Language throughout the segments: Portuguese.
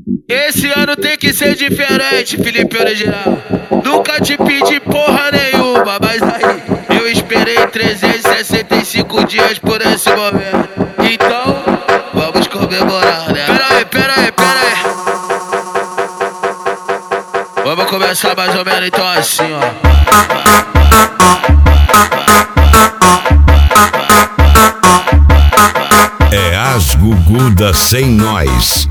Esse ano tem que ser diferente, Felipe Original. Nunca te pedi porra nenhuma, mas aí eu esperei 365 dias por esse momento. Então, vamos comemorar, né? Pera aí. Vamos começar mais ou menos então assim, ó. É as gugudas sem nós.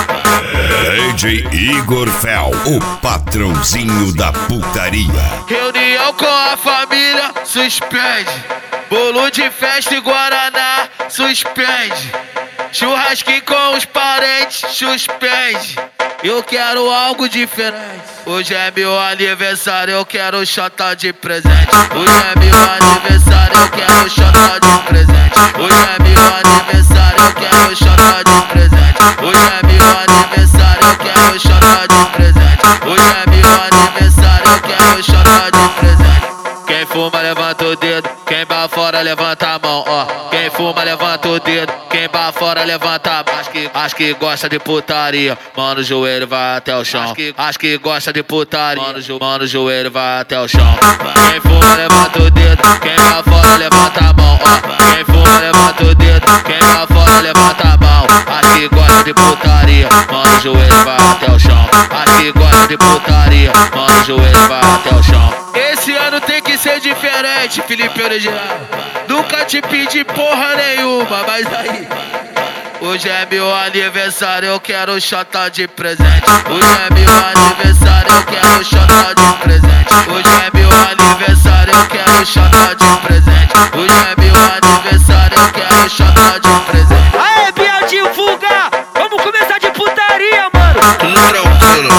DJ Igor Fel, o patrãozinho da putaria. Reunião com a família, suspende. Bolo de festa e guaraná, suspende. Churrasquinho com os parentes, suspende. Eu quero algo diferente. Hoje é meu aniversário, eu quero chata de presente. Hoje é meu aniversário, eu quero chata de presente. Hoje é meu aniversário, eu quero chata de presente. Hoje é meu aniversário, eu quero chata de presente. Hoje é meu aniversário, eu quero chata de presente. Quem fuma levanta o dedo, quem bafora levanta a mão, ó. Quem fuma levanta o dedo, quem bafora levanta a mão. Acho que gosta de putaria, mano, o joelho vai até o chão. Acho que gosta de putaria, mano, o joelho vai até o chão. Quem fuma levanta o dedo, quem bafora levanta a mão, ó. Quem fuma levanta o dedo, quem bafora levanta a mão. Acho que gosta de putaria, mano, o joelho vai até o chão. Acho que gosta de putaria, mano, o joelho vai até o chão. Esse ano tem que ser diferente, Felipe Original. Nunca te pedi porra nenhuma, mas aí hoje é meu aniversário, eu quero chata de presente. Hoje é meu aniversário, eu quero chata de presente. Hoje é meu aniversário, eu quero chata de presente. Hoje é meu aniversário, eu quero chata de presente. Aê, Biadinho, fuga! Vamos começar de putaria, mano! Tudo tranquilo,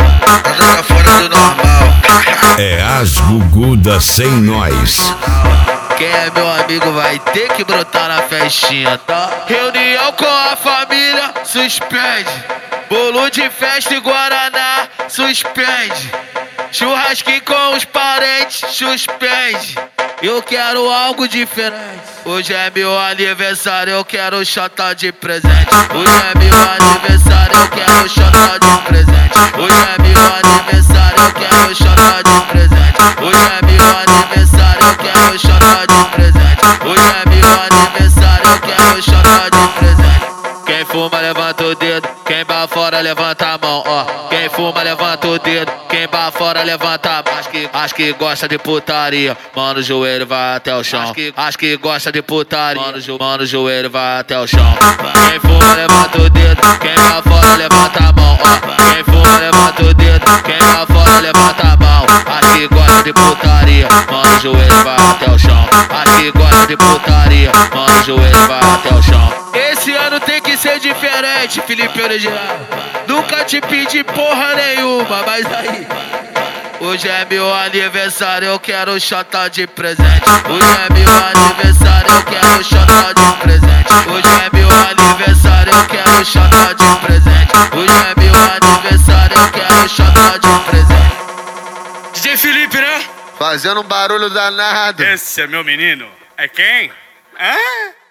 tá fora do normal. É as gugudas sem nós. Quem é meu amigo vai ter que brotar na festinha, tá? Reunião com a família, suspende. Bolo de festa e guaraná, suspende. Churrasquinho com os parentes, suspende. Eu quero algo diferente. Hoje é meu aniversário, eu quero chata de presente. Hoje é meu aniversário, eu quero chata de presente. Hoje é meu aniversário, eu quero chata de presente. Hoje é meu aniversário, eu quero chata de presente. Hoje é meu aniversário, eu quero chata de presente. Quem fuma levanta o dedo, quem bafora levanta a mão, ó. Quem fuma levanta o dedo, quem bafora levanta a mão. Acho que gosta de putaria, mano, o joelho vai até o chão. Acho que gosta de putaria, mano, o joelho vai até o chão. Quem fuma levanta o dedo, quem bafora levanta a mão, ó. Quem fuma levanta o dedo, quem bafora levanta a mão. Acho que gosta de putaria, mano, o joelho vai até o chão. Acho que gosta de putaria, mano, o joelho vai até o chão. Esse ano tem que ser diferente, Felipe Original. Nunca te pedi porra nenhuma, mas aí hoje é meu aniversário, eu quero chata de presente. Hoje é meu aniversário, eu quero chata de presente. Hoje é meu aniversário, eu quero chata de presente. Hoje é meu aniversário, eu quero chata de presente. DJ Felipe, né? Fazendo um barulho danado. Esse é meu menino. É quem? Hã?